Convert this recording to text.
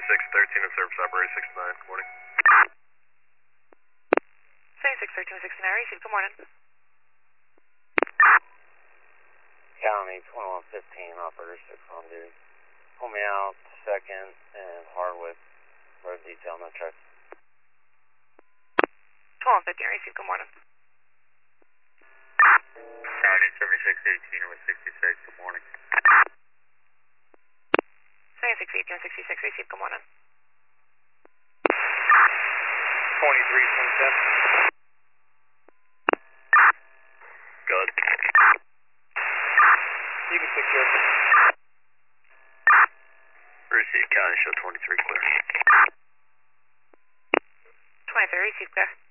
7613 in service operator 69. Good morning. 7613 69, receive. Good morning. County 2115, operator 6 on duty. Pull me out, 2nd and Hardwick, road detail, no truck. 1215, receive. Good morning. County 7618 with 66, good morning. 7618 66, receive. Good morning. 2327. Good. You can secure. Receive county show 23 clear. 23, receive. Clear.